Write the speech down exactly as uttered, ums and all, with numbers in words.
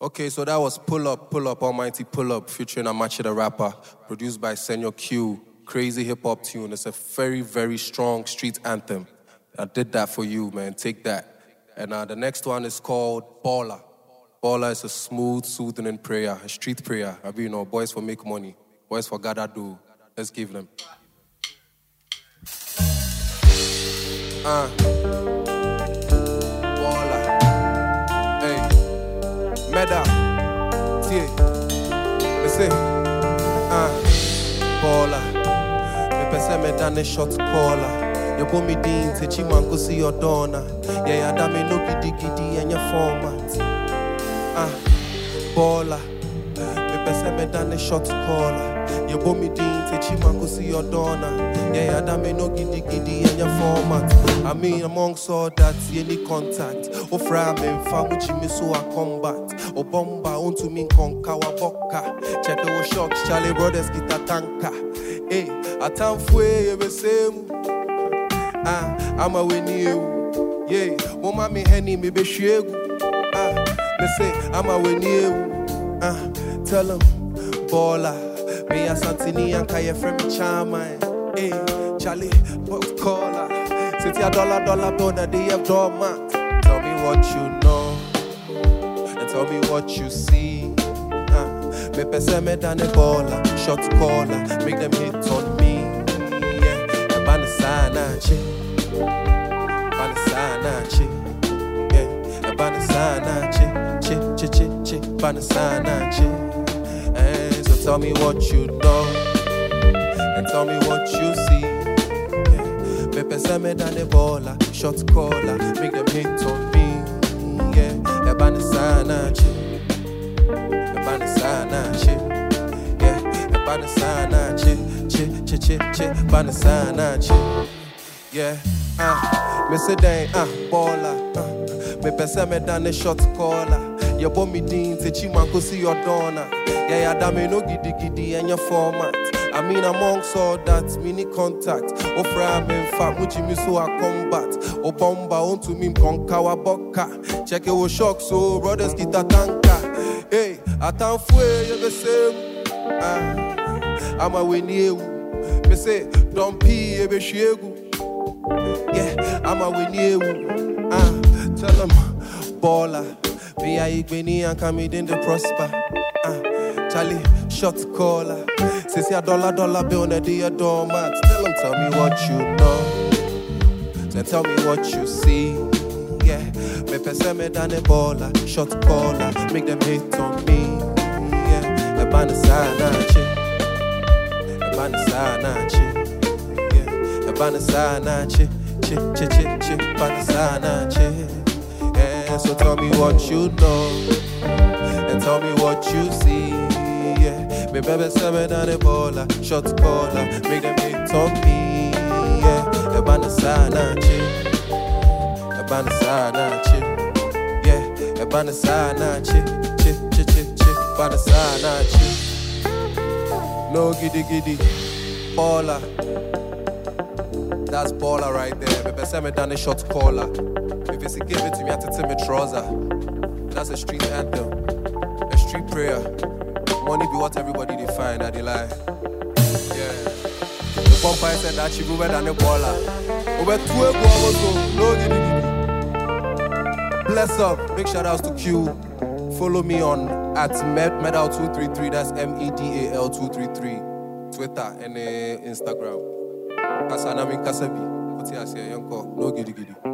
Okay, so that was Pull Up, Pull Up, Almighty Pull Up, featuring Amachi the Rapper, produced by Senior Q. Crazy hip-hop tune. It's a very, very strong street anthem. I did that for you, man. Take that. And uh, the next one is called Baller. Baller is a smooth, soothing prayer, a street prayer. I mean, you know, boys for make money, boys for gotta do. Let's give them. Uh. Baller. Hey. Meda. Tie. Listen. Uh. Baller. Me pese me done a shot caller. You put me din te chi man go see your donna. Yeah, yeah, da me no giddy giddy and your format. Ah, baller. Me pese me done a shot caller. You put me din te chi man go see your donna. Yeah, yeah, da me no giddy giddy and your format. I mean amongst all that, you need contact. O fra me fa muchi me so a combat. O bomba unto me konka wa boka. Check the shocks, Charlie Brothers guitar tanka. Hey, a time fue you be same. Ah, I'm a win you. Yeah, Mama me henny me be shegu. Ah, they say I'm a win you. Ah, tell them, baller. Me a Santini and Kaya from Chama. Hey, Charlie, what caller? Sit your dollar dollar bill that they have dormant. Tell me what you know, and tell me what you see. Ah, me pese me done a baller, shot caller, make them hit on me. Yeah, and banana chick. Banasana chi, yeah, banasana chi, chi, chi, chi, chi, banasana chi. And so tell me what you know, and tell me what you see. Yeah, Pepe Seme done a baller, shot caller, make them hit on me. Yeah, banasana chi, banasana chi, yeah, banasana chi, chi, chi, chi, chi, banasana chi. Yeah, ah, uh, me say dang, ah, uh, baller, uh, me pese me done a shot caller. You bought me din, te chi man go see your donna. Yeah, yeah, da me no giddy giddy and your format. I mean amongst all that, me need contact. O fra me fa, muchi me so a combat. O bomba unto me konka wa boka. Check it wo shock, so brothers guitar tanka. Hey, atan fue you the same. Ah, I'm a win you. Me say, don't pee, you be shegu. Yeah, I'm a win you. Ah, tell them, baller. Me a Igbeni and come in the prosper. Ah, Charlie, shot caller. Since your dollar dollar bill na the doormat. Tell them, tell me what you know. Then tell me what you see. Yeah, me pese me done a baller, shot caller, make them hit on me. Yeah, a banasana chi, a banasana chi. Banasana chi, chi, chi, chi, chi, banasana chi. Yeah, so tell me what you know, and tell me what you see. Yeah, me baby seven and a baller, shot caller, make them hit on me. Yeah, a banasana chi, a banasana chi. Yeah, a banasana chi, chi, chi, chi, chi, banasana chi. No giddy giddy, baller. That's baller right there. Maybe send me down a shot caller. If it's a give it to me, I have to tell me trouser. That's a street anthem, a street prayer. Money be what everybody define, that they lie. Yeah. The bumper said that she be better than the baller. Over two hours, no giddy giddy. Bless up. Big shout outs to Q. Follow me on at Medal two three three. That's M E D A L two three three. Twitter and uh, Instagram. Kasana min kasabi. Oti asiye yanko no gidi gidi.